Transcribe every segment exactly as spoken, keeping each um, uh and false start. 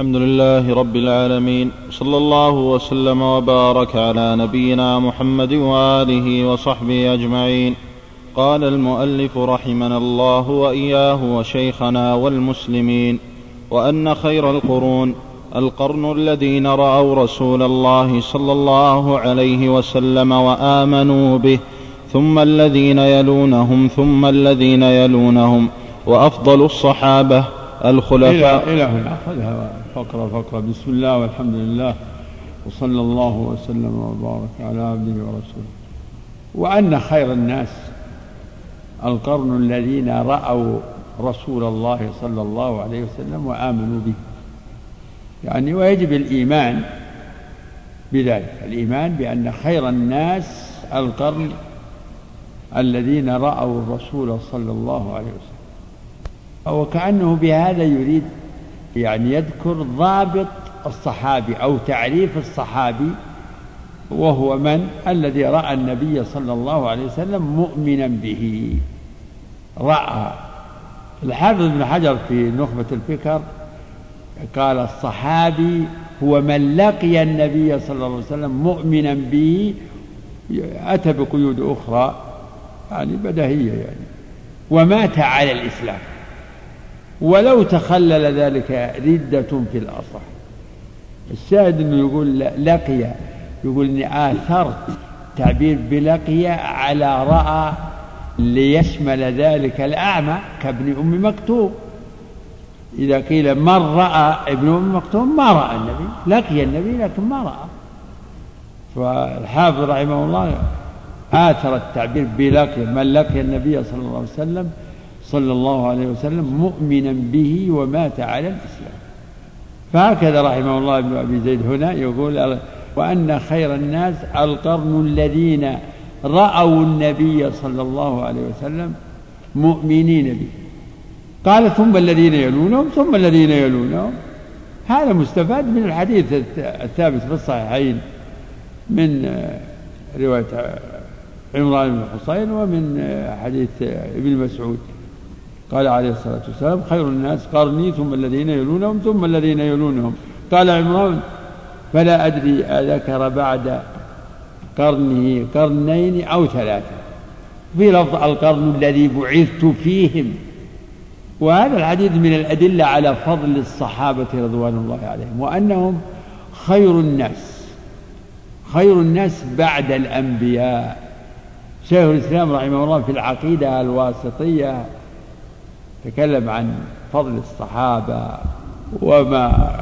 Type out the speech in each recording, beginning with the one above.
الحمد لله رب العالمين، صلى الله وسلم وبارك على نبينا محمد وآله وصحبه أجمعين. قال المؤلف رحمنا الله وإياه وشيخنا والمسلمين: وأن خير القرون القرن الذين رأوا رسول الله صلى الله عليه وسلم وآمنوا به، ثم الذين يلونهم ثم الذين يلونهم، وأفضل الصحابة الخلفاء. إلى هنا أخذها فقرة فقرة. بسم الله والحمد لله وصلى الله وسلم وبارك على عبده ورسوله. وأن خير الناس القرن الذين رأوا رسول الله صلى الله عليه وسلم وآمنوا به، يعني ويجب الإيمان بذلك، الإيمان بأن خير الناس القرن الذين رأوا الرسول صلى الله عليه وسلم. وكأنه بهذا يريد يعني يذكر ضابط الصحابي أو تعريف الصحابي، وهو من الذي رأى النبي صلى الله عليه وسلم مؤمنا به. رأى. الحافظ ابن حجر في نخبة الفكر قال: الصحابي هو من لقي النبي صلى الله عليه وسلم مؤمنا به. أتى بقيود أخرى يعني بديهية، يعني ومات على الإسلام، ولو تخلل ذلك ردة في الأصح. الشاهد أنه يقول لقي، يقول إني آثرت تعبير بلقي على رأى ليشمل ذلك الأعمى كابن أم مكتوم. إذا قيل من رأى ابن أم مكتوم ما رأى النبي، لقي النبي لكن ما رأى. فالحافظ رحمه الله آثر التعبير بلقي، من لقي النبي صلى الله عليه وسلم صلى الله عليه وسلم مؤمنا به ومات على الإسلام. فهكذا رحمه الله ابن أبي زيد هنا يقول: وأن خير الناس القرن الذين رأوا النبي صلى الله عليه وسلم مؤمنين به. قال: ثم الذين يلونهم ثم الذين يلونهم. هذا مستفاد من الحديث الثابت في الصحيحين من رواية عمران بن حصين ومن حديث ابن مسعود. قال عليه الصلاة والسلام: خير الناس قرني ثم الذين يلونهم ثم الذين يلونهم. قال عمران: فلا أدري أذكر بعد قرنه قرنين أو ثلاثة، في لفظ القرن الذي بعثت فيهم. وهذا الحديث من الأدلة على فضل الصحابة رضوان الله عليهم، وأنهم خير الناس، خير الناس بعد الأنبياء. شيخ الإسلام رحمه الله في العقيدة الواسطية تكلم عن فضل الصحابة وما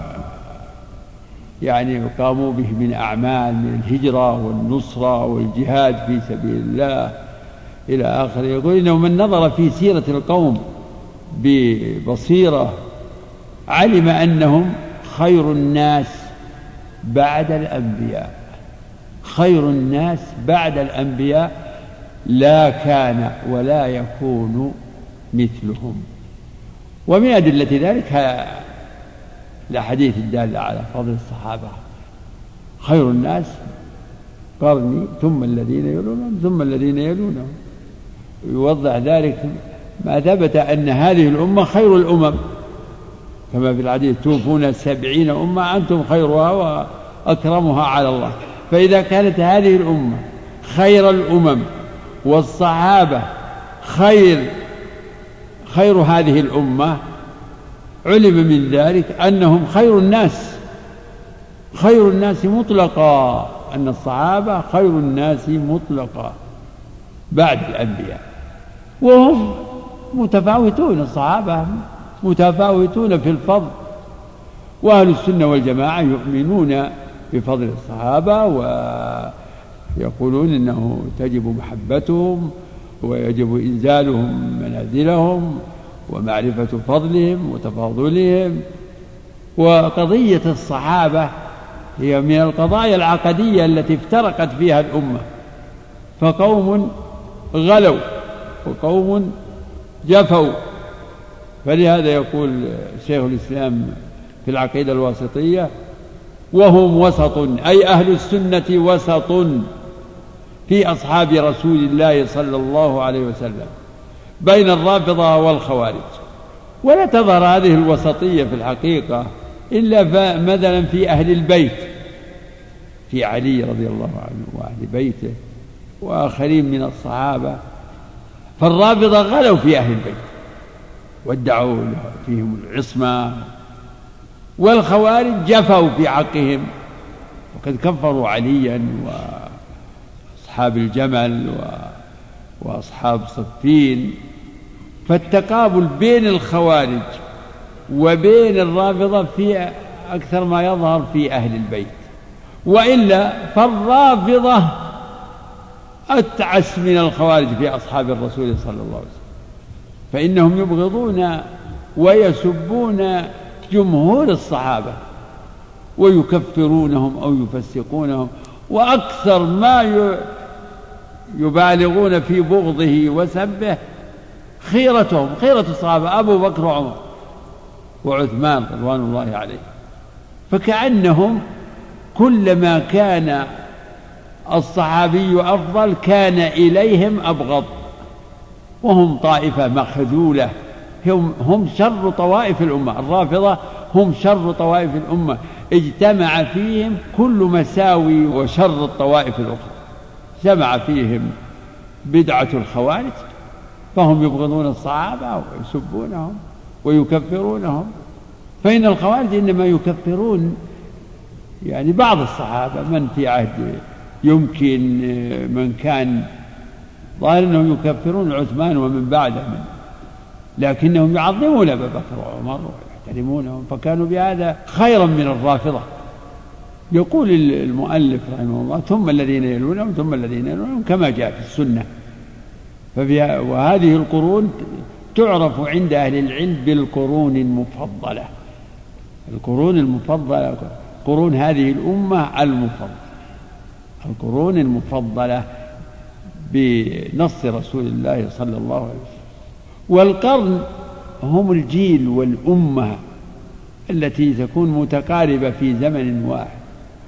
يعني قاموا به من أعمال من الهجرة والنصرة والجهاد في سبيل الله إلى آخره. يقول: إنه من نظر في سيرة القوم ببصيرة علم أنهم خير الناس بعد الأنبياء، خير الناس بعد الأنبياء، لا كان ولا يكون مثلهم. ومن أدلة ذلك الأحاديث الدالة على فضل الصحابة: خير الناس قرني ثم الذين يلونهم ثم الذين يلونهم. يوضح ذلك ما ثبت أن هذه الأمة خير الأمم، كما في الحديث: توفون سبعين أمة أنتم خيرها وأكرمها على الله. فإذا كانت هذه الأمة خير الأمم والصحابة خير خير هذه الأمة، علم من ذلك أنهم خير الناس، خير الناس مطلقا، أن الصحابة خير الناس مطلقا بعد الأنبياء. وهم متفاوتون، الصحابة متفاوتون في الفضل. وأهل السنة والجماعة يؤمنون بفضل الصحابة ويقولون إنه تجب محبتهم ويجب إنزالهم منازلهم ومعرفة فضلهم وتفاضلهم. وقضية الصحابة هي من القضايا العقدية التي افترقت فيها الأمة، فقوم غلوا وقوم جفوا. فلهذا يقول شيخ الإسلام في العقيدة الواسطية: وهم وسط، أي أهل السنة وسط في أصحاب رسول الله صلى الله عليه وسلم بين الرافضة والخوارج. ولا تظهر هذه الوسطية في الحقيقة إلا مثلا في أهل البيت، في علي رضي الله عنه وأهل بيته وآخرين من الصحابة، فالرافضة غلوا في أهل البيت وادعوا فيهم العصمة، والخوارج جفوا في حقهم وقد كفروا عليا وأصحاب الجمل وأصحاب صفين. فالتقابل بين الخوارج وبين الرافضة في أكثر ما يظهر في أهل البيت، وإلا فالرافضة أتعس من الخوارج في أصحاب الرسول صلى الله عليه وسلم، فإنهم يبغضون ويسبون جمهور الصحابة ويكفرونهم أو يفسقونهم، وأكثر ما يبالغون في بغضه وسبه خيرتهم، خيرة الصحابة أبو بكر وعمر وعثمان رضوان الله عليه. فكأنهم كلما كان الصحابي أفضل كان إليهم أبغض، وهم طائفة مخذولة، هم, هم شر طوائف الأمة. الرافضة هم شر طوائف الأمة، اجتمع فيهم كل مساوي وشر الطوائف الأخرى، جمع فيهم بدعة الخوارج، فهم يبغضون الصحابة ويسبونهم ويكفرونهم. فإن الخوارج إنما يكفرون يعني بعض الصحابة، من في عهد يمكن من كان ظاهر أنهم يكفرون عثمان ومن بعده من، لكنهم يعظمون أبا بكر وعمر ويحترمونهم، فكانوا بهذا خيرا من الرافضة. يقول المؤلف رحمه الله: ثم الذين يلونهم ثم الذين يلونهم، كما جاء في السنة. وهذه القرون تعرف عند أهل العلم بالقرون المفضلة. القرون المفضلة قرون هذه الأمة المفضلة، القرون المفضلة بنص رسول الله صلى الله عليه وسلم. والقرن هم الجيل والأمة التي تكون متقاربة في زمن واحد،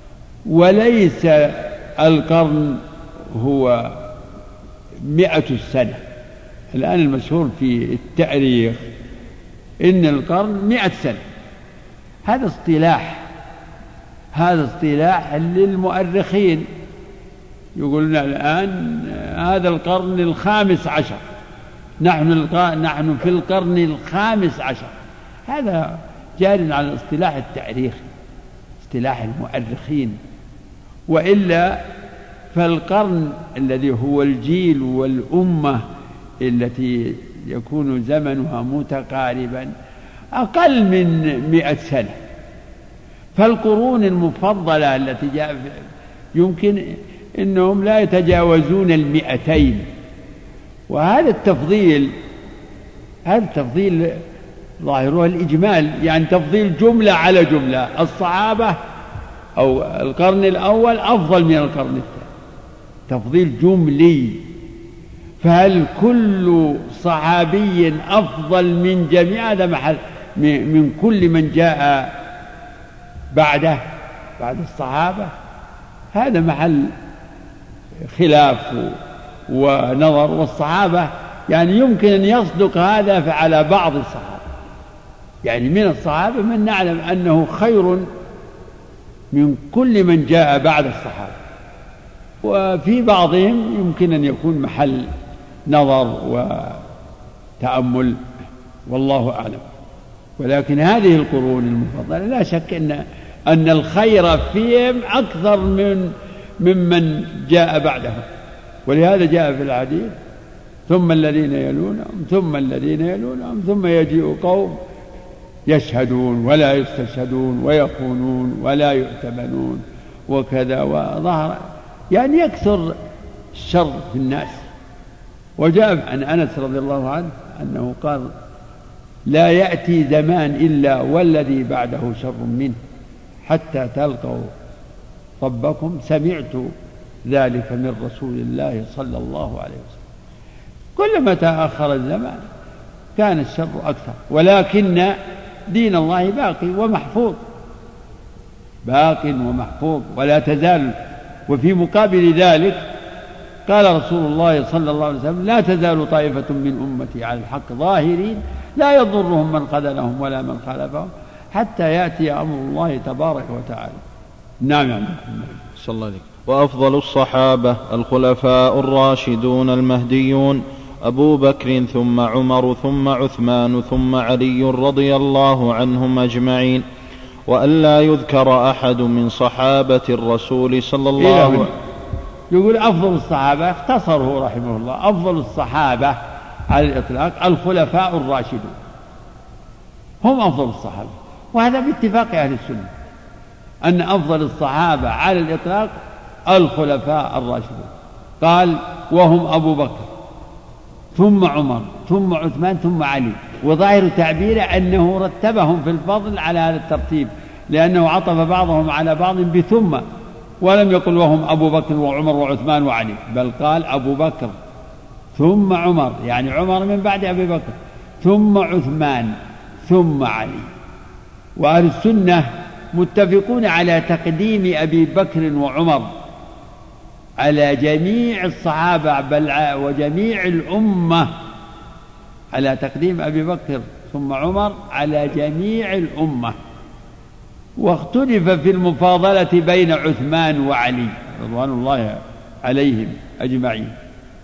وليس القرن هو مئة السنة. الآن المشهور في التاريخ إن القرن مئة سنة، هذا اصطلاح، هذا اصطلاح للمؤرخين. يقولون الآن هذا القرن الخامس عشر، نحن نحن في القرن الخامس عشر، هذا جار على الاصطلاح التاريخي، اصطلاح المؤرخين. وإلا فالقرن الذي هو الجيل والأمة التي يكون زمنها متقاربا أقل من مئة سنة. فالقرون المفضلة التي جاء يمكن إنهم لا يتجاوزون المئتين، وهذا التفضيل هذا التفضيل ظاهره الإجمال، يعني تفضيل جملة على جملة. الصحابة أو القرن الأول أفضل من القرن الثاني، تفضيل جملي. فهل كل صحابي أفضل من جميع؟ هذا محل من كل من جاء بعده بعد الصحابة، هذا محل خلاف ونظر. والصحابة يعني يمكن أن يصدق هذا على بعض الصحابة، يعني من الصحابة من نعلم أنه خير من كل من جاء بعد الصحابة، وفي بعضهم يمكن أن يكون محل نظر وتأمل، والله أعلم. ولكن هذه القرون المفضلة لا شك أن أن الخير فيهم أكثر من ممن جاء بعدهم، ولهذا جاء في الحديث: ثم الذين يلونهم ثم الذين يلونهم ثم يجيء قوم يشهدون ولا يستشهدون ويخونون ولا يؤتمنون وكذا، وظهر يعني يكثر الشر في الناس. وجاء عن أنس رضي الله عنه أنه قال: لا يأتي زمان إلا والذي بعده شر منه حتى تلقوا ربكم. سمعت ذلك من رسول الله صلى الله عليه وسلم. كلما تأخر الزمان كان الشر أكثر، ولكن دين الله باقي ومحفوظ، باق ومحفوظ ولا تزال. وفي مقابل ذلك قال رسول الله صلى الله عليه وسلم: لا تزال طائفة من أمتي على الحق ظاهرين لا يضرهم من خذلهم ولا من خالفهم حتى يأتي أمر الله تبارك وتعالى. نعم عندكم. صلى الله عليه. وأفضل الصحابة الخلفاء الراشدون المهديون أبو بكر ثم عمر ثم عثمان ثم علي رضي الله عنهم أجمعين، وألا يذكر أحد من صحابة الرسول صلى الله عليه وسلم. يقول أفضل الصحابة، اختصره رحمه الله، أفضل الصحابة على الإطلاق الخلفاء الراشدون، هم أفضل الصحابة، وهذا باتفاق أهل السنة أن أفضل الصحابة على الإطلاق الخلفاء الراشدون. قال وهم أبو بكر ثم عمر ثم عثمان ثم علي، وظاهر تعبيره أنه رتبهم في الفضل على هذا الترتيب، لأنه عطف بعضهم على بعض بثم، ولم يقل وهم أبو بكر وعمر وعثمان وعلي، بل قال أبو بكر ثم عمر، يعني عمر من بعد أبي بكر، ثم عثمان ثم علي. وأهل السنة متفقون على تقديم أبي بكر وعمر على جميع الصحابة بل وجميع الأمة، على تقديم أبي بكر ثم عمر على جميع الأمة. واختلف في المفاضلة بين عثمان وعلي رضوان الله عليهم أجمعين،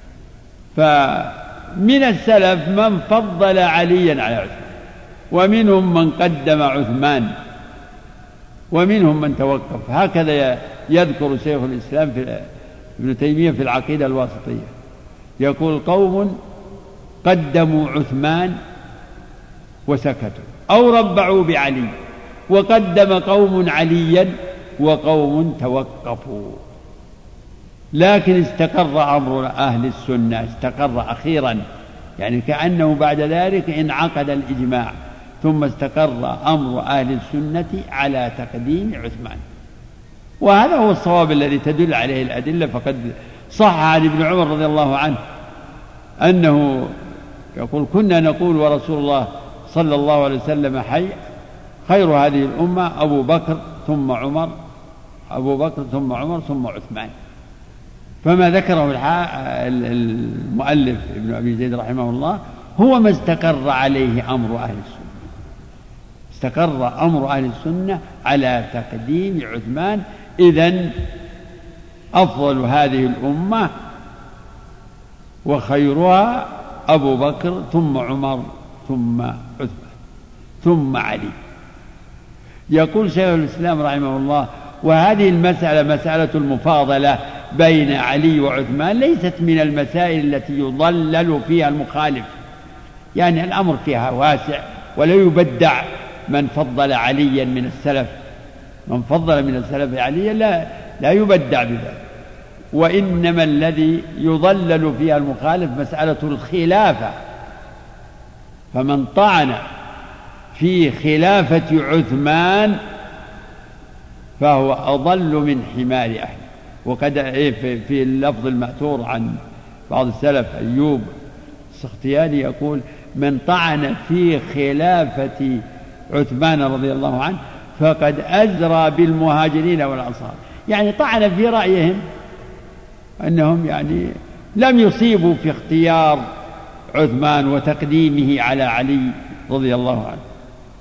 فمن السلف من فضل عليا على عثمان، ومنهم من قدم عثمان، ومنهم من توقف. هكذا يذكر شيخ الإسلام في ابن تيمية في العقيدة الواسطية، يقول قوم قدموا عثمان وسكتوا أو ربعوا بعلي، وقدم قوم عليا وقوم توقفوا. لكن استقر أمر أهل السنة، استقر أخيرا، يعني كأنه بعد ذلك انعقد الإجماع، ثم استقر أمر أهل السنة على تقديم عثمان، وهذا هو الصواب الذي تدل عليه الأدلة. فقد صح عن ابن عمر رضي الله عنه أنه يقول كنا نقول ورسول الله صلى الله عليه وسلم حي، خير هذه الأمة أبو بكر ثم عمر، أبو بكر ثم عمر ثم عثمان. فما ذكره المؤلف ابن أبي زيد رحمه الله هو ما استقر عليه أمر أهل السنة، استقر أمر أهل السنة على تقديم عثمان. إذن أفضل هذه الأمة وخيرها أبو بكر ثم عمر ثم عثمان ثم علي. يقول شيخ الإسلام رحمه الله وهذه المسألة مسألة المفاضلة بين علي وعثمان ليست من المسائل التي يضلل فيها المخالف، يعني الأمر فيها واسع، ولا يبدع من فضل عليا من السلف، من فضل من السلف عليا لا, لا يبدع بذلك، وإنما الذي يضلل فيها المخالف مسألة الخلافة. فمن طعن في خلافة عثمان فهو أضل من حمار أهله. وقد في اللفظ المأثور عن بعض السلف أيوب السختياني يقول من طعن في خلافة عثمان رضي الله عنه فقد أزرى بالمهاجرين والأنصار، يعني طعن في رأيهم أنهم يعني لم يصيبوا في اختيار عثمان وتقديمه على علي رضي الله عنه.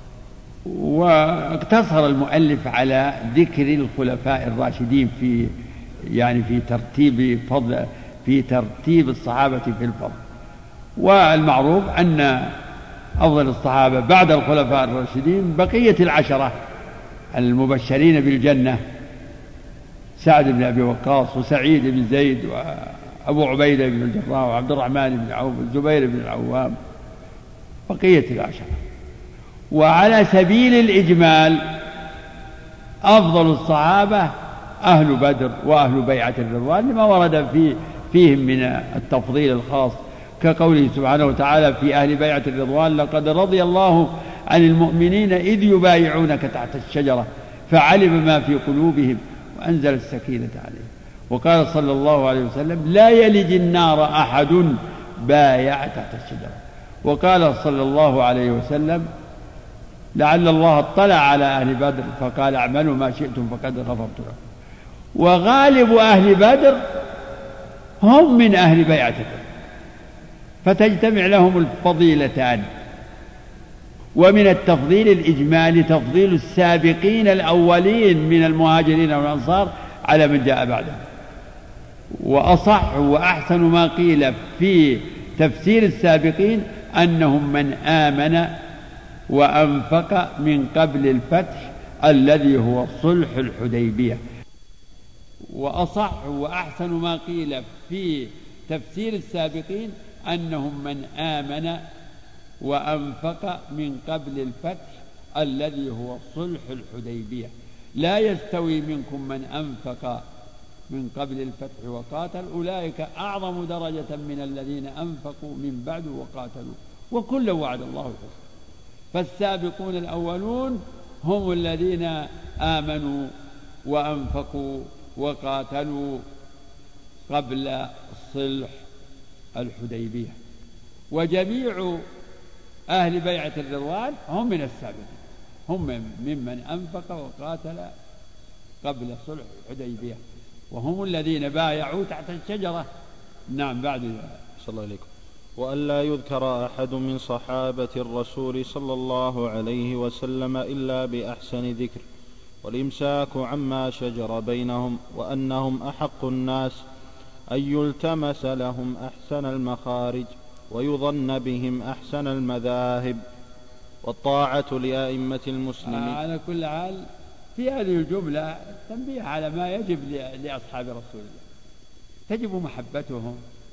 واقتصر المؤلف على ذكر الخلفاء الراشدين في يعني في ترتيب فضل في ترتيب الصحابة في الفضل. والمعروف أن أفضل الصحابة بعد الخلفاء الراشدين بقية العشرة المبشرين بالجنة، سعد بن أبي وقاص وسعيد بن زيد وأبو عبيدة بن الجراح وعبد الرحمن بن عوف والزبير بن العوام، بقية العشرة. وعلى سبيل الإجمال أفضل الصحابة أهل بدر وأهل بيعة الرضوان لما ورد في فيهم من التفضيل الخاص، كقوله سبحانه وتعالى في أهل بيعة الرضوان لقد رضي الله عن المؤمنين إذ يبايعونك تحت الشجرة فعلم ما في قلوبهم وأنزل السكينة عليهم. وقال صلى الله عليه وسلم لا يلج النار أحد بايع تحت الشجرة. وقال صلى الله عليه وسلم لعل الله اطلع على أهل بدر فقال اعملوا ما شئتم فقد غفرت لكم. وغالب أهل بدر هم من أهل بيعة بدر، فتجتمع لهم الفضيلتان. ومن التفضيل الإجمالي تفضيل السابقين الأولين من المهاجرين والأنصار على من جاء بعدهم. وأصح وأحسن ما قيل في تفسير السابقين أنهم من آمن وأنفق من قبل الفتح الذي هو صلح الحديبية. وأصح وأحسن ما قيل في تفسير السابقين أنهم من آمن وأنفق من قبل الفتح الذي هو صلح الحديبية. لا يستوي منكم من أنفق من قبل الفتح وقاتل أولئك أعظم درجة من الذين أنفقوا من بعد وقاتلوا وكلا وعد الله الحسنى. فالسابقون الأولون هم الذين آمنوا وأنفقوا وقاتلوا قبل صلح الحديبية، وجميع أهل بيعة الرضوان هم من السابقين، هم ممن أنفق وقاتل قبل صلح الحديبية، وهم الذين بايعوا تحت الشجرة. نعم. بعد صلى الله عليكم. وألا يذكر أحد من صحابة الرسول صلى الله عليه وسلم إلا بأحسن ذكر، والإمساك عما شجر بينهم، وأنهم أحق الناس أن يلتمس لهم أحسن المخارج ويظن بهم أحسن المذاهب، والطاعة لأئمة المسلمين. على كل حال في هذه الجملة تنبيه على ما يجب لأصحاب رسول الله، تجب محبتهم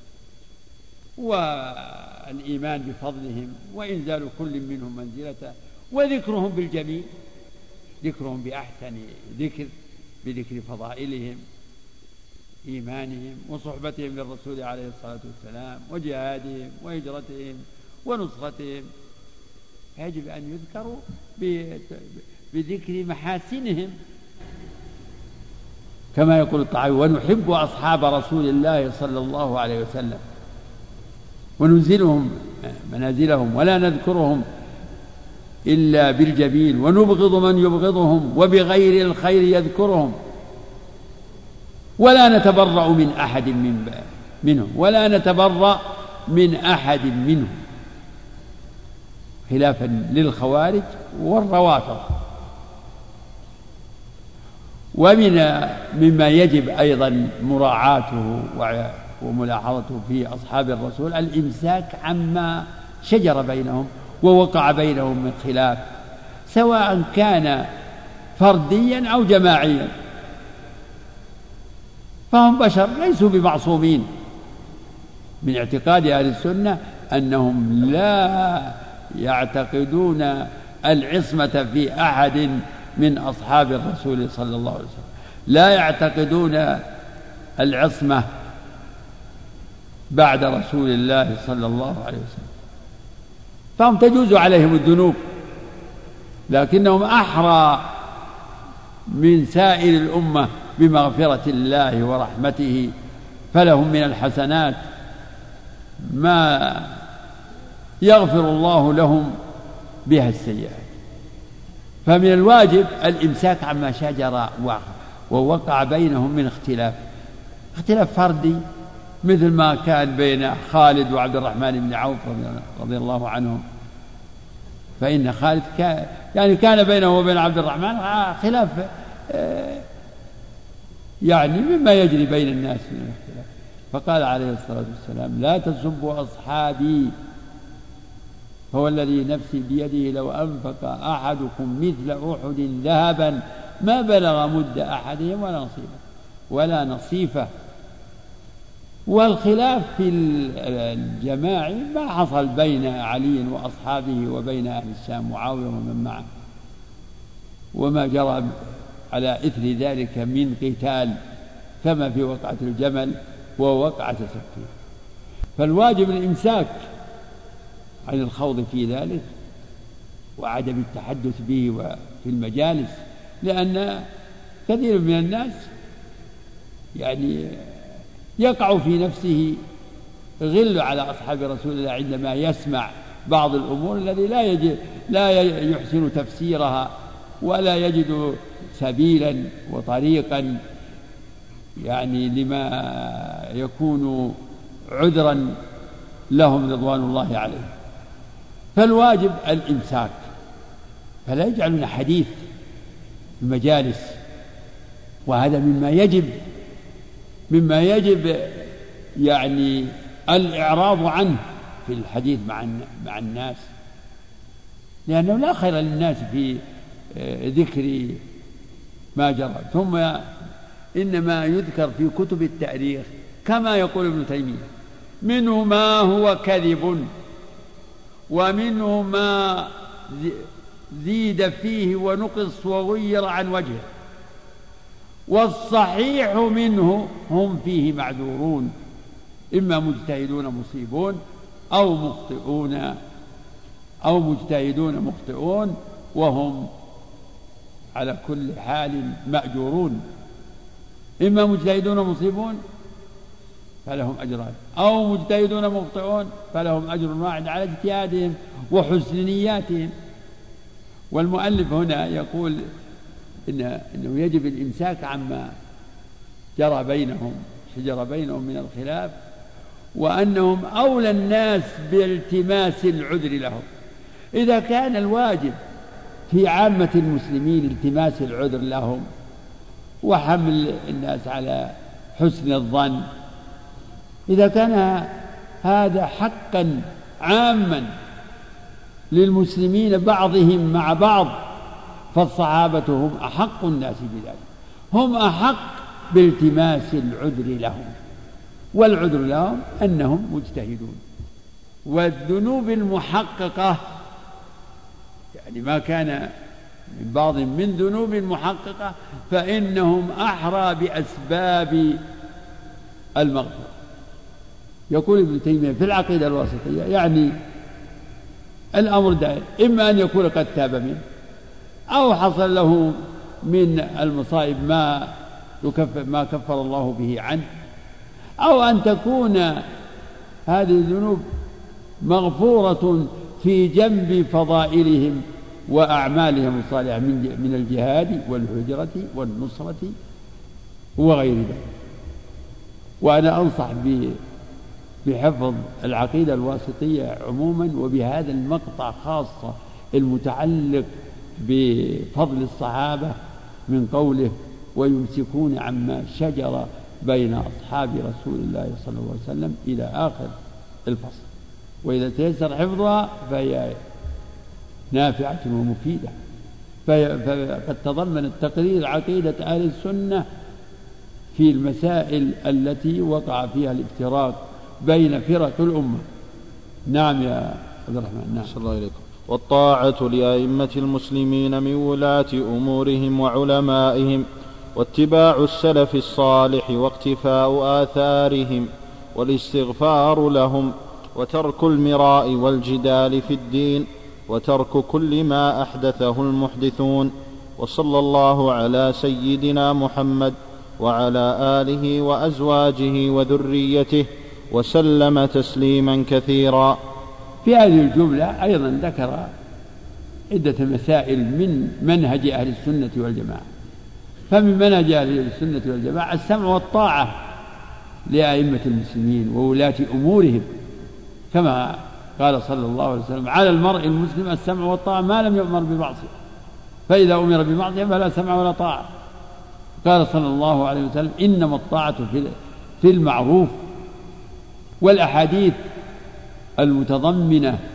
والإيمان بفضلهم وإنزال كل منهم منزلته، وذكرهم بالجميل، ذكرهم بأحسن ذكر، بذكر فضائلهم، إيمانهم وصحبتهم للرسول عليه الصلاة والسلام وجهادهم وهجرتهم ونصرتهم. يجب أن يذكروا بذكر محاسنهم، كما يقول الطحاوي: ونحب أصحاب رسول الله صلى الله عليه وسلم وننزلهم منازلهم ولا نذكرهم إلا بالجميل، ونبغض من يبغضهم وبغير الخير يذكرهم، ولا نتبرأ من أحد من منهم ولا نتبرأ من أحد منهم، خلافا للخوارج والروافض. ومن مما يجب أيضا مراعاته وملاحظته في أصحاب الرسول الإمساك عما شجر بينهم ووقع بينهم من خلاف، سواء كان فرديا أو جماعيا، فهم بشر ليسوا بمعصومين. من اعتقاد أهل السنة أنهم لا يعتقدون العصمة في أحد من أصحاب الرسول صلى الله عليه وسلم، لا يعتقدون العصمة بعد رسول الله صلى الله عليه وسلم، فهم تجوز عليهم الذنوب، لكنهم أحرى من سائر الأمة بمغفرة الله ورحمته، فلهم من الحسنات ما يغفر الله لهم بها السيئات. فمن الواجب الإمساك عما شجر ووقع بينهم من اختلاف، اختلاف فردي مثل ما كان بين خالد وعبد الرحمن بن عوف رضي الله عنهم، فإن خالد كان يعني كان بينه وبين عبد الرحمن خلاف يعني مما يجري بين الناس من الاختلاف، فقال عليه الصلاة والسلام: لا تسبوا أصحابي، هو الذي نفسي بيده لو أنفق أحدكم مثل أحد ذهبا ما بلغ مد أحدهم ولا نصيفه ولا نصيفه. والخلاف في الجماعي ما حصل بين علي وأصحابه وبين أهل الشام معاوية ومن معه، وما جرى على إثر ذلك من قتال كما في وقعة الجمل ووقعة سفين. فالواجب الإمساك عن الخوض في ذلك وعدم التحدث به وفي المجالس، لأن كثير من الناس يعني يقع في نفسه غل على أصحاب رسول الله عندما يسمع بعض الأمور التي لا يجد لا يحسن تفسيرها ولا يجد سبيلا وطريقا يعني لما يكون عذرا لهم رضوان الله عليهم. فالواجب الإمساك فلا يجعلون حديث المجالس، وهذا مما يجب مما يجب يعني الإعراض عنه في الحديث مع مع الناس، لأنه لا خير للناس في ذكر ما جرى. ثم إنما يذكر في كتب التاريخ كما يقول ابن تيمية: منه ما هو كذب، ومنه ما زيد فيه ونقص وغير عن وجهه، والصحيح منه هم فيه معذورون، إما مجتهدون مصيبون أو مخطئون أو مجتهدون مخطئون، وهم على كل حال مأجورون، إما مجتهدون مصيبون فلهم أجران، أو مجتهدون مخطئون فلهم أجر واحد على اجتهادهم وحسن نياتهم. والمؤلف هنا يقول إن إنه يجب الإمساك عما جرى بينهم شجر بينهم من الخلاف، وأنهم أولى الناس بالتماس العذر لهم. إذا كان الواجب في عامة المسلمين التماس العذر لهم وحمل الناس على حسن الظن، إذا كان هذا حقا عاما للمسلمين بعضهم مع بعض، فالصحابة هم أحق الناس بذلك، هم أحق بالتماس العذر لهم، والعذر لهم أنهم مجتهدون. والذنوب المحققة يعني ما كان من بعض من ذنوب محققة فإنهم أحرى بأسباب المغفرة. يقول ابن تيمية في العقيدة الواسطية يعني الأمر دائر، إما أن يكون قد تاب منه أو حصل له من المصائب ما يكفر ما كفر الله به عنه، أو أن تكون هذه الذنوب مغفورة في جنب فضائلهم وأعمالهم الصالحة من الجهاد والهجرة والنصرة وغير ذلك. وأنا أنصح بحفظ العقيدة الواسطية عموما، وبهذا المقطع خاصة المتعلق بفضل الصحابة من قوله: ويمسكون عما شجر بين أصحاب رسول الله صلى الله عليه وسلم إلى آخر الفصل. وإذا تيسر حفظها فهي نافعة ومفيدة، فقد تضمن التقرير عقيدة أهل السنة في المسائل التي وقع فيها الافتراق بين فرق الأمة. نعم يا عبد الرحمن. نعم. صلى الله عليكم. والطاعة لأئمة المسلمين من ولاة أمورهم وعلمائهم، واتباع السلف الصالح واقتفاء آثارهم، والاستغفار لهم، وترك المراء والجدال في الدين، وترك كل ما أحدثه المحدثون. وصلى الله على سيدنا محمد وعلى آله وأزواجه وذريته وسلم تسليما كثيرا. في هذه الجملة أيضا ذكر عدة مسائل من منهج أهل السنة والجماعة. فمن منهج أهل السنة والجماعة السمع والطاعة لأئمة المسلمين وولاة أمورهم، كما قال صلى الله عليه وسلم: على المرء المسلم السمع والطاعة ما لم يؤمر بمعصية، فإذا أمر بمعصية فلا سمع ولا طاعة. قال صلى الله عليه وسلم: إنما الطاعة في المعروف. والأحاديث المتضمنة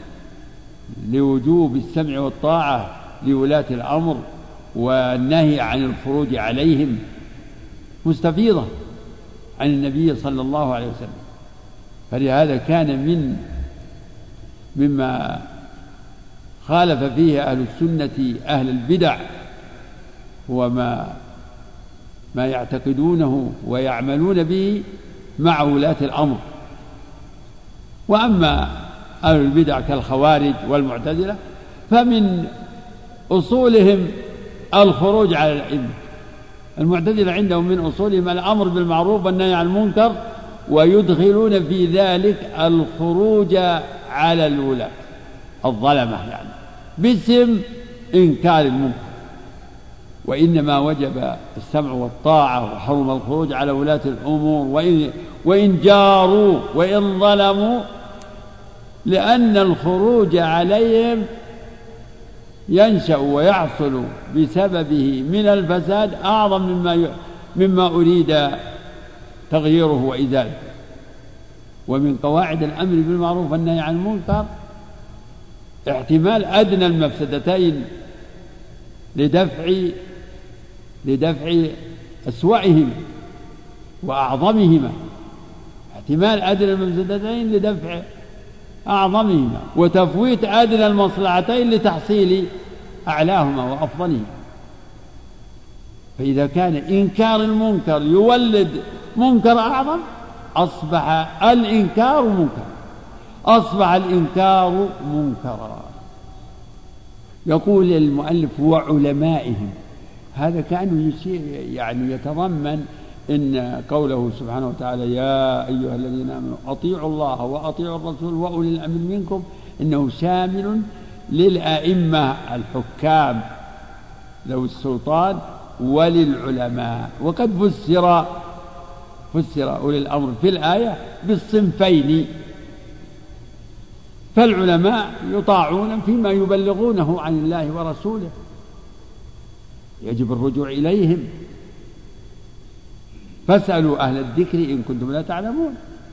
لوجوب السمع والطاعة لولاة الأمر والنهي عن الخروج عليهم مستفيضة عن النبي صلى الله عليه وسلم. فلهذا كان من مما خالف فيه أهل السنة أهل البدع وما ما يعتقدونه ويعملون به مع ولاة الأمر. وأما أهل البدع كالخوارج والمعتزلة فمن أصولهم الخروج على الأئمة. المعتزلة عندهم من أصولهم الأمر بالمعروف والنهي عن المنكر، ويدخلون في ذلك الخروج على الولاة الظلمة يعني باسم إنكار المنكر. وإنما وجب السمع والطاعة وحرم الخروج على ولاة الأمور وإن, وإن جاروا وإن ظلموا، لأن الخروج عليهم ينشأ ويحصل بسببه من الفساد أعظم مما مما أريد تغييره وإزالته. ومن قواعد الأمر بالمعروف والنهي عن المنكر احتمال أدنى المفسدتين لدفع لدفع أسوأهما وأعظمهما، احتمال أدنى المفسدتين لدفع أعظمهما، وتفويت أدنى المصلحتين لتحصيل أعلاهما وأفضلهما. فإذا كان إنكار المنكر يولد منكر أعظم أصبح الإنكار منكر أصبح الإنكار منكرا. يقول المؤلف وعلمائهم، هذا كأنه يعني يتضمن إن قوله سبحانه وتعالى يا أيها الذين آمنوا أطيعوا الله وأطيعوا الرسول وأولي الأمر منكم، إنه شامل للأئمة الحكام ذوي السلطان وللعلماء. وقد فسر فسر أولي الأمر في الآية بالصنفين، فالعلماء يطاعون فيما يبلغونه عن الله ورسوله، يجب الرجوع إليهم، فاسألوا أهل الذكر إن كنتم لا تعلمون،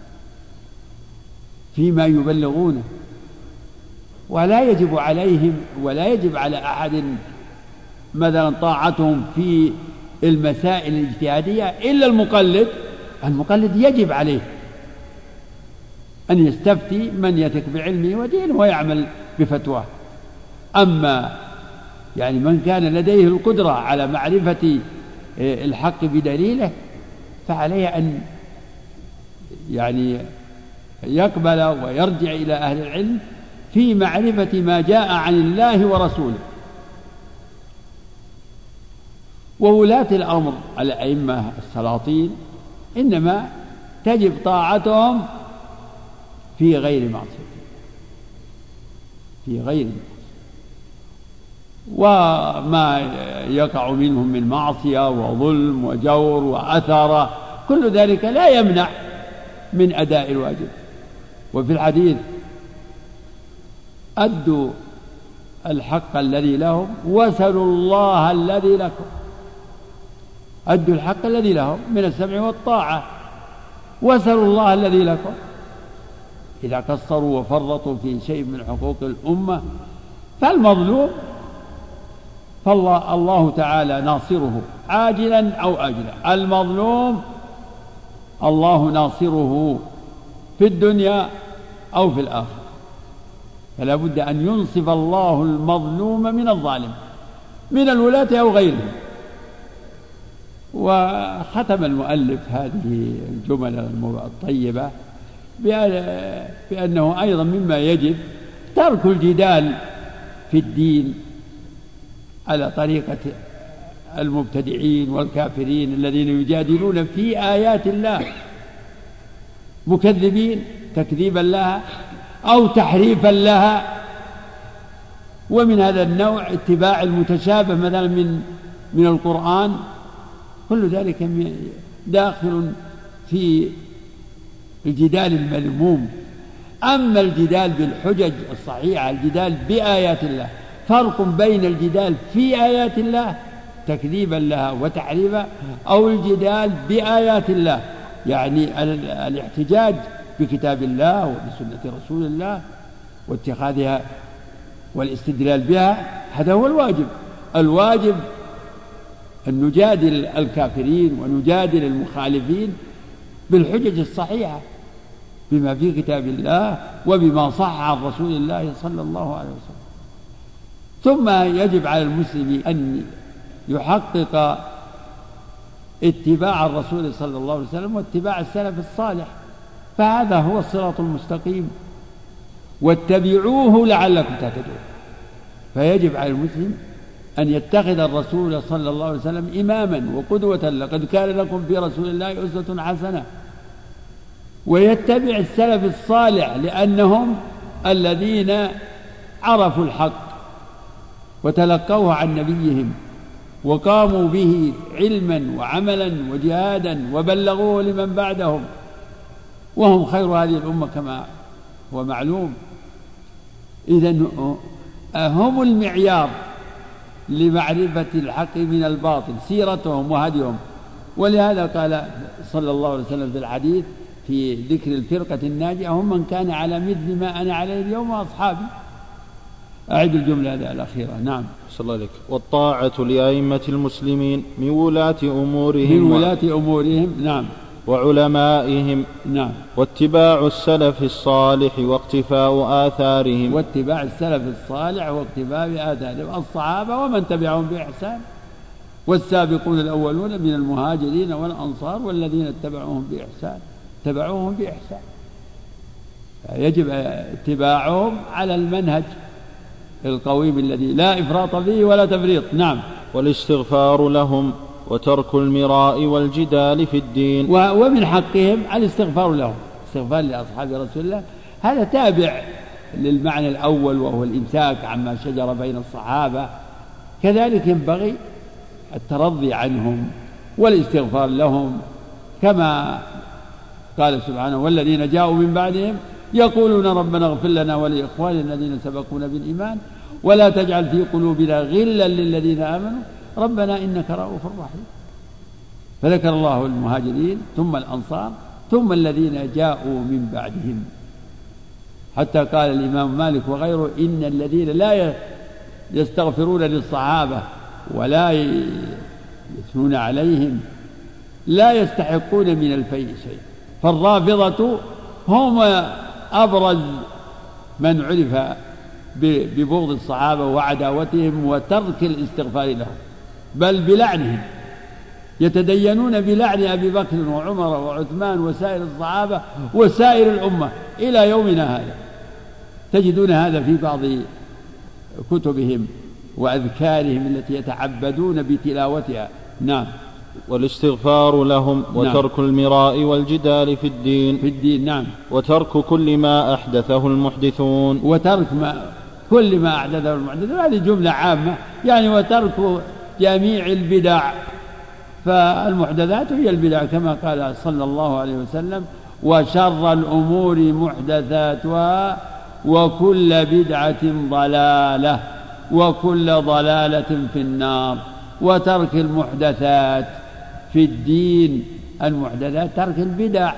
فيما يبلغونه. ولا يجب عليهم ولا يجب على أحد مثلا طاعتهم في المسائل الاجتهادية إلا المقلد. المقلد يجب عليه أن يستفتي من يثق بعلمه ودينه ويعمل بفتواه. أما يعني من كان لديه القدرة على معرفة الحق بدليله فعليه أن يعني يقبل ويرجع إلى أهل العلم في معرفة ما جاء عن الله ورسوله. وولاة الأمر الأئمة السلاطين إنما تجب طاعتهم في غير معصية في غير معصية وما يقع منهم من معصية وظلم وجور وأثر، كل ذلك لا يمنع من أداء الواجب. وفي الحديث أدوا الحق الذي لهم وسلوا الله الذي لكم، أدوا الحق الذي لهم من السمع والطاعة وسلوا الله الذي لكم. إذا قصروا وفرطوا في شيء من حقوق الأمة فالمظلوم فالله الله تعالى ناصره عاجلا أو آجلا. المظلوم الله ناصره في الدنيا أو في الآخرة، فلا بد أن ينصف الله المظلوم من الظالم من الولاة أو غيرهم. وختم المؤلف هذه الجمل الطيبة بأنه أيضا مما يجب ترك الجدال في الدين على طريقة المبتدعين والكافرين الذين يجادلون في آيات الله مكذبين تكذيبا لها أو تحريفا لها. ومن هذا النوع اتباع المتشابه مثلا من من القرآن، كل ذلك داخل في الجدال المذموم. أما الجدال بالحجج الصحيحة، الجدال بآيات الله، فرق بين الجدال في آيات الله تكذيبا لها وتحريفا أو الجدال بآيات الله يعني الاحتجاج بكتاب الله وبسنة رسول الله واتخاذها والاستدلال بها. هذا هو الواجب. الواجب أن نجادل الكافرين ونجادل المخالفين بالحجج الصحيحة بما في كتاب الله وبما صح عن رسول الله صلى الله عليه وسلم. ثم يجب على المسلم أن يحقق اتباع الرسول صلى الله عليه وسلم واتباع السلف الصالح، فهذا هو الصراط المستقيم، واتبعوه لعلكم تهتدون. فيجب على المسلم أن يتخذ الرسول صلى الله عليه وسلم إماما وقدوة، لقد كان لكم في رسول الله أسوة حسنة، ويتبع السلف الصالح لأنهم الذين عرفوا الحق وتلقوه عن نبيهم وقاموا به علما وعملا وجهادا وبلغوه لمن بعدهم، وهم خير هذه الأمة كما هو معلوم. إذن هم المعيار لمعرفة الحق من الباطل، سيرتهم وهديهم. ولهذا قال صلى الله عليه وسلم في الحديث في ذكر الفرقة الناجية: هم من كان على مثل ما أنا عليه اليوم وأصحابي. أعد الجملة الأخيرة. نعم. صلى الله عليك. والطاعة لأئمة المسلمين من ولاة أمورهم من ولاة أمورهم. نعم. وعلمائهم. نعم. واتباع السلف الصالح واقتفاء آثارهم. واتباع السلف الصالح واقتفاء آثارهم، الصحابة ومن تبعهم بإحسان، والسابقون الأولون من المهاجرين والأنصار والذين اتبعوهم بإحسان تبعوهم بإحسان. يجب اتباعهم على المنهج القويم الذي لا إفراط فيه ولا تفريط. نعم. والاستغفار لهم وترك المراء والجدال في الدين. ومن حقهم الاستغفار لهم، استغفار لأصحاب رسول الله، هذا تابع للمعنى الأول وهو الإمساك عما شجر بين الصحابة. كذلك ينبغي الترضي عنهم والاستغفار لهم، كما قال سبحانه: والذين جاءوا من بعدهم يقولون ربنا اغفر لنا ولإخواننا الذين سبقونا بالإيمان ولا تجعل في قلوبنا غلا للذين آمنوا ربنا إنك رؤوف رحيم. فذكر الله المهاجرين ثم الأنصار ثم الذين جاءوا من بعدهم، حتى قال الإمام مالك وغيره: إن الذين لا يستغفرون للصحابة ولا يثنون عليهم لا يستحقون من الفيء شيء. فالرافضة هم أبرز من عرف ببغض الصحابة وعداوتهم وترك الاستغفار لهم، بل بلعنهم، يتدينون بلعن أبي بكر وعمر وعثمان وسائر الصحابة وسائر الأمة إلى يومنا هذا. تجدون هذا في بعض كتبهم وأذكارهم التي يتعبدون بتلاوتها. نعم. والاستغفار لهم وترك نعم. المراء والجدال في الدين في الدين. نعم. وترك كل ما أحدثه المحدثون. وترك ما كل ما أحدثه المحدثون، هذه جملة عامة يعني. وترك جميع البدع، فالمحدثات هي البدع كما قال صلى الله عليه وسلم: وشر الأمور محدثاتها وكل بدعة ضلالة وكل ضلالة في النار. وترك المحدثات في الدين، المحدثات ترك البدع.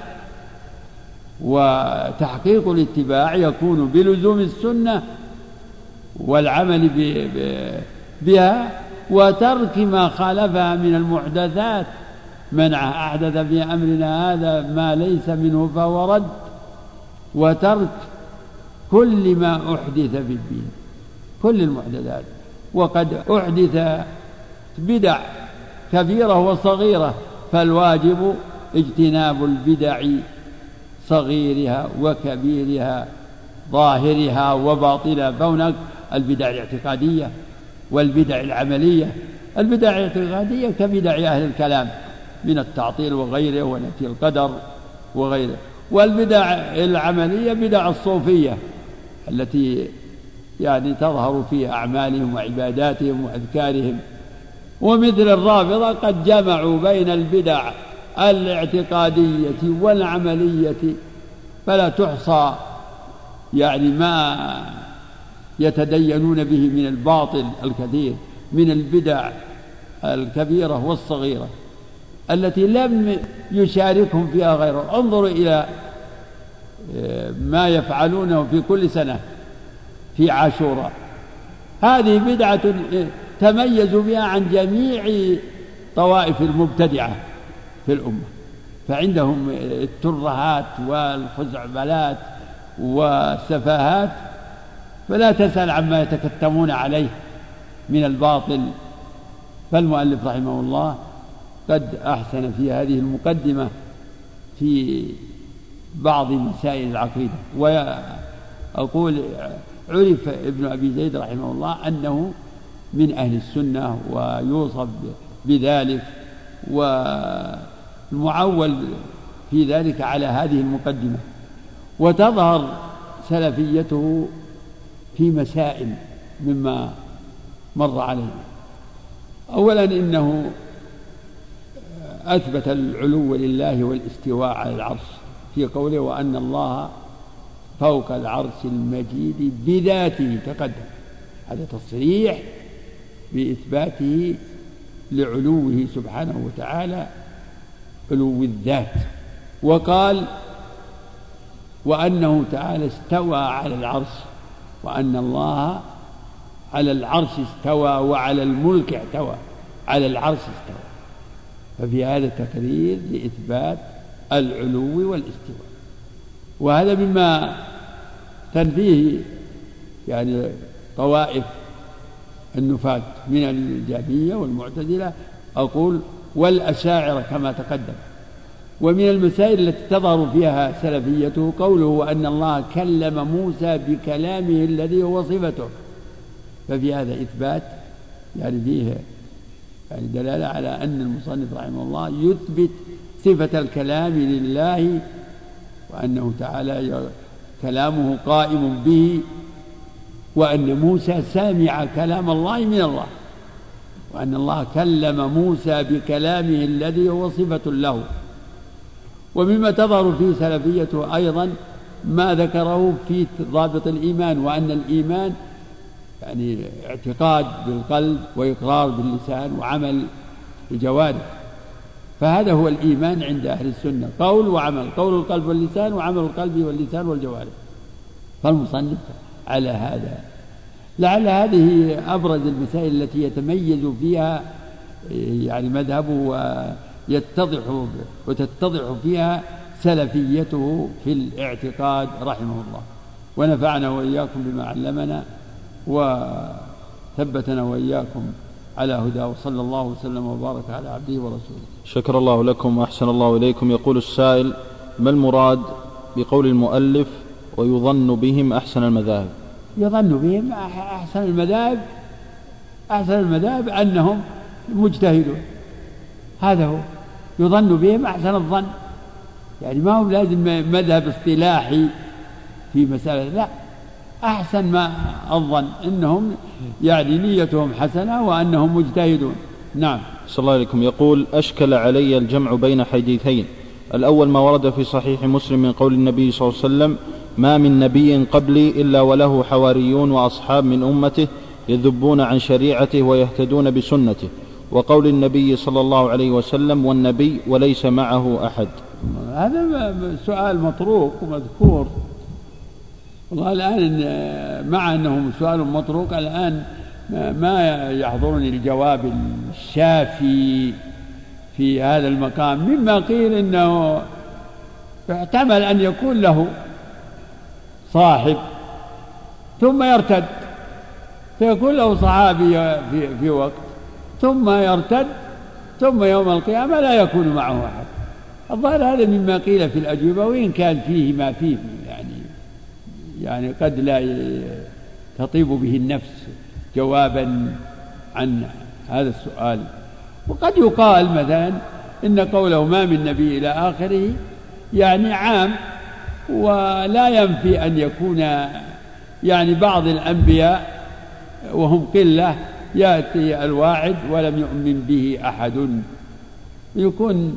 وتحقيق الاتباع يكون بلزوم السنة والعمل بها وترك ما خالفها من المحدثات. من أحدث في أمرنا هذا ما ليس منه فهو رد. وترك كل ما أحدث في الدين، كل المحدثات. وقد أحدث بدع كبيرة وصغيرة، فالواجب اجتناب البدع صغيرها وكبيرها ظاهرها وباطنها. فهناك البدع الاعتقادية والبدع العملية. البدع الاعتقادية كبدع أهل الكلام من التعطيل وغيره ونفي القدر وغيره. والبدع العملية بدع الصوفية التي يعني تظهر في أعمالهم وعباداتهم وأذكارهم. ومثل الرافضة قد جمعوا بين البدع الاعتقادية والعملية فلا تحصى، يعني ما يتدينون به من الباطل الكثير من البدع الكبيرة والصغيرة التي لم يشاركهم فيها غيره. انظروا إلى ما يفعلونه في كل سنة في عاشوراء، هذه بدعة تميزوا بها عن جميع طوائف المبتدعة في الأمة. فعندهم الترهات والخزعبلات والسفاهات، فلا تسأل عما يتكتمون عليه من الباطل. فالمؤلف رحمه الله قد أحسن في هذه المقدمة في بعض مسائل العقيدة. وأقول عرف ابن أبي زيد رحمه الله أنه من أهل السنة ويوصف بذلك، والمعول في ذلك على هذه المقدمة. وتظهر سلفيته في مسائل مما مر علينا. أولا إنه أثبت العلو لله والاستواء على العرش في قوله: وأن الله فوق العرش المجيد بذاته تقدم. هذا تصريح بإثباته لعلوه سبحانه وتعالى علو الذات. وقال وأنه تعالى استوى على العرش، وأن الله على العرش استوى وعلى الملك اعتوى، على العرش استوى. ففي هذا تقرير لإثبات العلو والاستواء، وهذا مما تنفيه يعني طوائف النفاة من الجهمية والمعتزلة، أقول والأشاعرة كما تقدم. ومن المسائل التي تظهر فيها سلفيته قوله أن الله كلم موسى بكلامه الذي هو صفته، ففي هذا إثبات يعني فيه يعني دلالة على أن المصنف رحمه الله يثبت صفة الكلام لله، وأنه تعالى كلامه قائم به، وأن موسى سامع كلام الله من الله، وأن الله كلم موسى بكلامه الذي هو صفة له. ومما تظهر فيه سلفيته أيضا ما ذكره في ضابط الإيمان، وأن الإيمان يعني اعتقاد بالقلب وإقرار باللسان وعمل بالجوارح، فهذا هو الإيمان عند أهل السنة، قول وعمل، قول القلب واللسان وعمل القلب واللسان والجوارح. فالمصنف على هذا، لعل هذه أبرز المسائل التي يتميز فيها يعني مذهبه ويتضح وتتضح فيها سلفيته في الاعتقاد رحمه الله. ونفعنا وإياكم بما علمنا وثبتنا وإياكم على هدى، وصلى الله وسلم وبارك على عبده ورسوله. شكر الله لكم وأحسن الله إليكم. يقول السائل: ما المراد بقول المؤلف ويظن بهم أحسن المذاهب؟ يظن بهم أحسن المذاهب، أحسن المذاهب أنهم مجتهدون، هذا هو يظن بهم أحسن الظن، يعني ما هو لازم مذهب اصطلاحي في مسألة، لا، أحسن ما الظن أنهم يعني نيتهم حسنة وأنهم مجتهدون. نعم. صلى الله عليكم. يقول: أشكل علي الجمع بين حديثين، الأول ما ورد في صحيح مسلم من قول النبي صلى الله عليه وسلم: ما من نبي قبلي إلا وله حواريون وأصحاب من أمته يذبون عن شريعته ويهتدون بسنته، وقول النبي صلى الله عليه وسلم: والنبي وليس معه أحد. هذا سؤال مطروق ومذكور، والله الآن مع أنه سؤال مطروق الآن ما يحضرني الجواب الشافي في هذا المقام، مما قيل إنه يحتمل أن يكون له صاحب ثم يرتد، فيكون له صحابي في, في وقت ثم يرتد، ثم يوم القيامة لا يكون معه أحد. الظاهر هذا مما قيل في الأجوبة، وإن كان فيه ما فيه يعني يعني قد لا تطيب به النفس جوابا عن هذا السؤال. وقد يقال مثلا إن قوله ما من نبي إلى آخره يعني عام، ولا ينفي أن يكون يعني بعض الأنبياء وهم قلة يأتي الواعد ولم يؤمن به أحد، يكون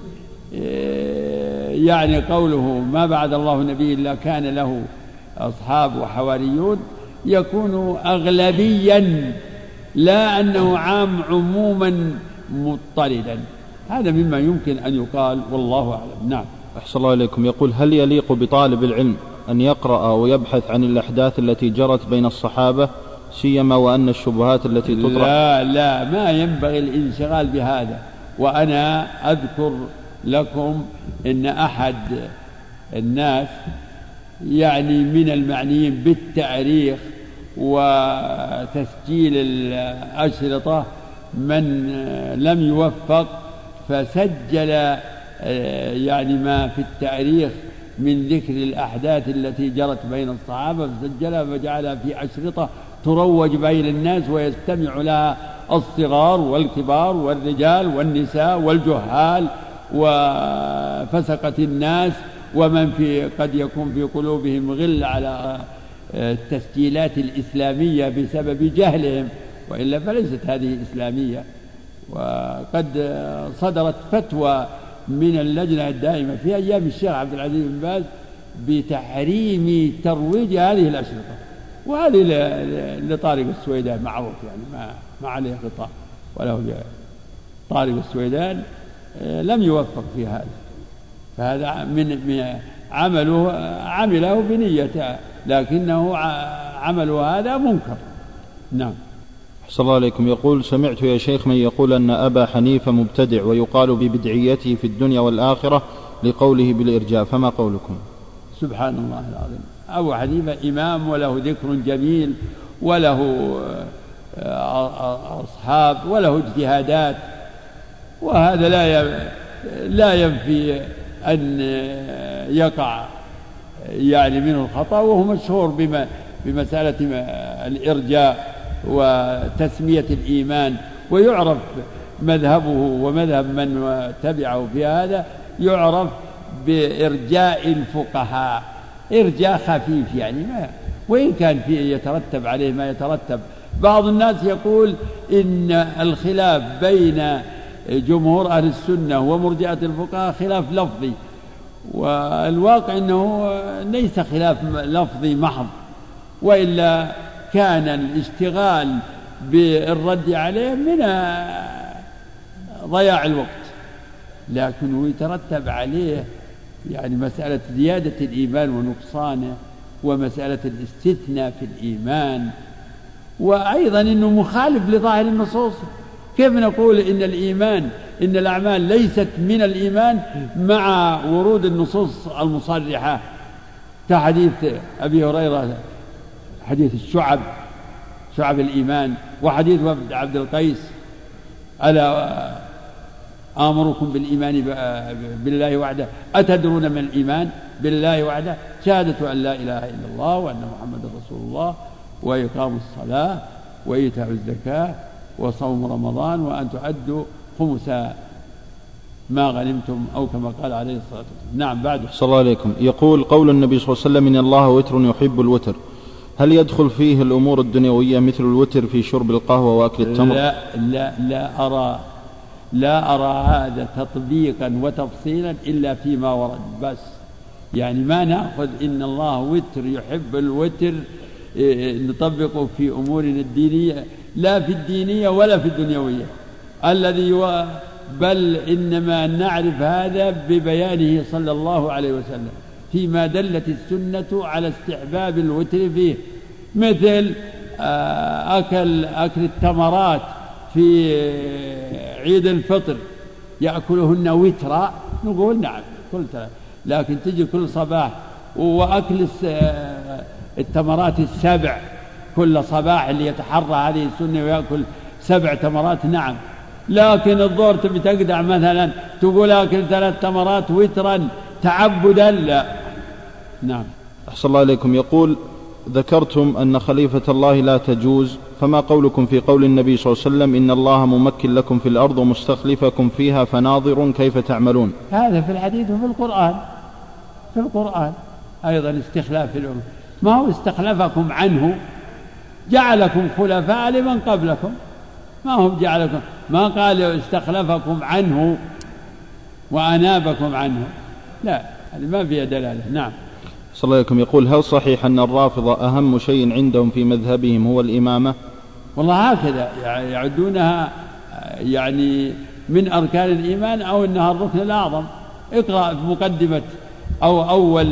يعني قوله ما بعد الله نبي إلا كان له أصحاب وحواريون يكون أغلبيا، لا أنه عام عموما مضطردا. هذا مما يمكن أن يقال، والله أعلم. نعم. أحسن الله إليكم. يقول: هل يليق بطالب العلم أن يقرأ ويبحث عن الأحداث التي جرت بين الصحابة، سيما وأن الشبهات التي تطرح؟ لا لا، ما ينبغي الانشغال بهذا. وأنا أذكر لكم إن أحد الناس يعني من المعنيين بالتاريخ وتسجيل الأشرطة من لم يوفق، فسجل يعني ما في التاريخ من ذكر الأحداث التي جرت بين الصحابة، فسجلها فجعلها في أشرطة تروج بين الناس ويستمع لها الصغار والكبار والرجال والنساء والجهال وفسقة الناس، ومن في قد يكون في قلوبهم غل على التسجيلات الإسلامية بسبب جهلهم، وإلا فليست هذه إسلامية. وقد صدرت فتوى من اللجنة الدائمة في أيام الشيخ عبد العزيز بن باز بتحريم ترويج هذه الأشرطة، وهذه لطارق السويدان معروف، يعني ما ما عليه غطاء وله جاء. طارق السويدان لم يوفق في هذا، فهذا من عمله عمله بنية، لكنه عمله هذا منكر. نعم. أحسن الله عليكم. يقول: سمعت يا شيخ من يقول أن أبا حنيفة مبتدع ويقال ببدعيته في الدنيا والآخرة لقوله بالإرجاء، فما قولكم؟ سبحان الله العظيم. أبو حنيفة إمام وله ذكر جميل وله أصحاب وله اجتهادات، وهذا لا لا ينفي أن يقع يعني منه الخطأ، وهو مشهور بما بمسألة الإرجاء وتسمية الإيمان، ويعرف مذهبه ومذهب من تبعه في هذا يعرف بإرجاء الفقهاء، إرجاء خفيف يعني ما، وإن كان فيه يترتب عليه ما يترتب. بعض الناس يقول إن الخلاف بين جمهور أهل السنة ومرجئة الفقهاء خلاف لفظي، والواقع أنه ليس خلاف لفظي محض، وإلا كان الاشتغال بالرد عليه من ضياع الوقت، لكنه يترتب عليه يعني مسألة زيادة الإيمان ونقصانه، ومسألة الاستثناء في الإيمان، وأيضا أنه مخالف لظاهر النصوص. كيف نقول إن الإيمان إن الأعمال ليست من الإيمان مع ورود النصوص المصرحة كحديث أبي هريرة، حديث الشعب شعب الإيمان، وحديث وفد عبد القيس: ألا آمركم بالإيمان بالله وحده أتدرون من الإيمان بالله وحده؟ شهادة أن لا إله إلا الله وأن محمد رسول الله، وإقام الصلاة، وإيتاء الزكاة، وصوم رمضان، وأن تؤدوا خمس ما غنمتم، أو كما قال عليه الصلاة والسلام. نعم. بعد. صلى الله عليكم. يقول: قول النبي صلى الله عليه وسلم: إن الله وتر يحب الوتر، هل يدخل فيه الأمور الدنيوية مثل الوتر في شرب القهوة وأكل التمر؟ لا لا لا أرى لا أرى هذا تطبيقا وتفصيلا إلا فيما ورد بس. يعني ما نأخذ إن الله وتر يحب الوتر نطبقه في أمورنا الدينية، لا في الدينية ولا في الدنيوية الذي هو، بل إنما نعرف هذا ببيانه صلى الله عليه وسلم فيما دلت السنة على استحباب الوتر فيه، مثل أكل أكل التمرات في عيد الفطر يأكلهن وترا، نقول نعم كل ثلاث، لكن تجي كل صباح. وأكل التمرات السبع كل صباح اللي يتحرى هذه السنة ويأكل سبع تمرات، نعم. لكن الظهر تبي تقدع مثلا تقول أكل ثلاث تمرات وترا تعبدا، لا. نعم. أحسن الله عليكم. يقول: ذكرتم أن خليفة الله لا تجوز، فما قولكم في قول النبي صلى الله عليه وسلم: إن الله ممكن لكم في الأرض ومستخلفكم فيها فناظر كيف تعملون؟ هذا في الحديث وفي القرآن. في القرآن أيضا استخلاف الأمم، ما هو استخلفكم عنه، جعلكم خلفاء لمن قبلكم، ما هو جعلكم، ما قال استخلفكم عنه وأنابكم عنه، لا، هذه ما فيها دلالة. نعم. صلى الله عليكم. يقول: هل صحيح أن الرافضة أهم شيء عندهم في مذهبهم هو الإمامة؟ والله هكذا يعدونها يعني من أركان الإيمان، أو أنها الركن الأعظم. اقرأ في مقدمة أو أول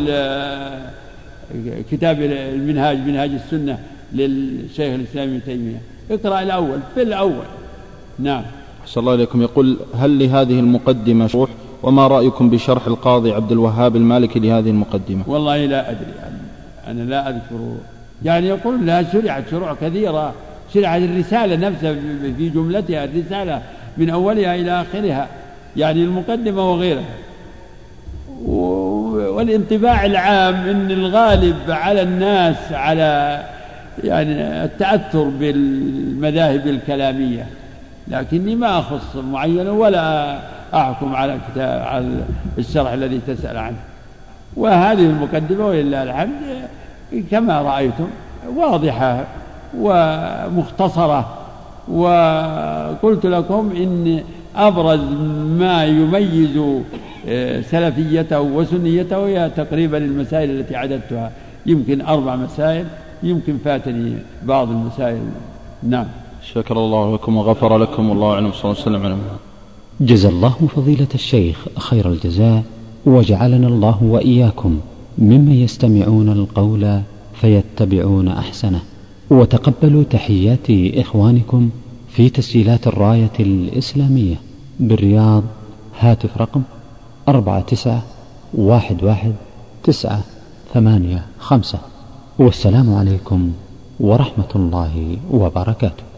كتاب المنهاج منهاج السنة للشيخ الإسلام ابن تيمية، اقرأ الأول في الأول. نعم. صلى الله عليكم. يقول: هل لهذه المقدمة شروح؟ وما رأيكم بشرح القاضي عبد الوهاب المالكي لهذه المقدمة؟ والله لا أدري، أنا لا أذكر، يعني يقول لها شرعت شروع كثيرة، شرعت الرسالة نفسها في جملتها، الرسالة من أولها إلى آخرها، يعني المقدمة وغيرها. والانطباع العام أن الغالب على الناس على يعني التأثر بالمذاهب الكلامية، لكني ما أخص معينة ولا أحكم على كتاب على الشرح الذي تسأل عنه. وهذه المقدمة ولله الحمد كما رأيتم واضحة ومختصرة، وقلت لكم إن أبرز ما يميز سلفيته وسنيته هي تقريبا المسائل التي عددتها، يمكن أربع مسائل يمكن فاتني بعض المسائل. نعم. شكر الله لكم وغفر لكم، والله أعلم، صلى الله عليه وسلم. جزا الله فضيلة الشيخ خير الجزاء، وجعلنا الله وإياكم ممن يستمعون القول فيتبعون أحسنه. وتقبلوا تحيات إخوانكم في تسجيلات الراية الإسلامية بالرياض، هاتف رقم أربعة تسعة واحد واحد تسعة ثمانية خمسة. والسلام عليكم ورحمة الله وبركاته.